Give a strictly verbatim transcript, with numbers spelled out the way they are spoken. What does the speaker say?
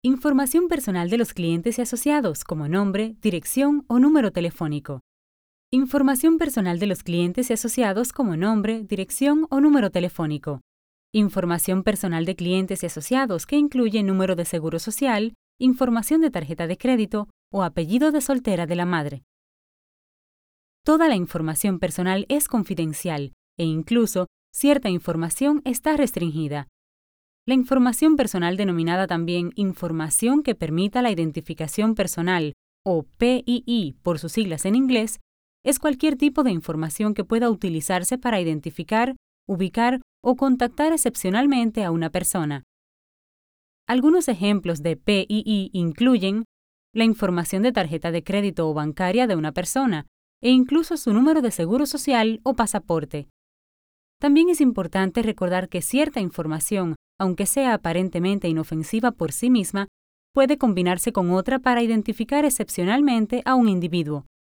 Información personal de los clientes y asociados, como nombre, dirección o número telefónico. Información personal de los clientes y asociados, como nombre, dirección o número telefónico. Información personal de clientes y asociados que incluye número de seguro social, información de tarjeta de crédito o apellido de soltera de la madre. Toda la información personal es confidencial e incluso cierta información está restringida. La información personal, denominada también información que permita la identificación personal, o P I I por sus siglas en inglés, es cualquier tipo de información que pueda utilizarse para identificar, ubicar o contactar excepcionalmente a una persona. Algunos ejemplos de P I I incluyen la información de tarjeta de crédito o bancaria de una persona, e incluso su número de seguro social o pasaporte. También es importante recordar que cierta información, aunque sea aparentemente inofensiva por sí misma, puede combinarse con otra para identificar excepcionalmente a un individuo.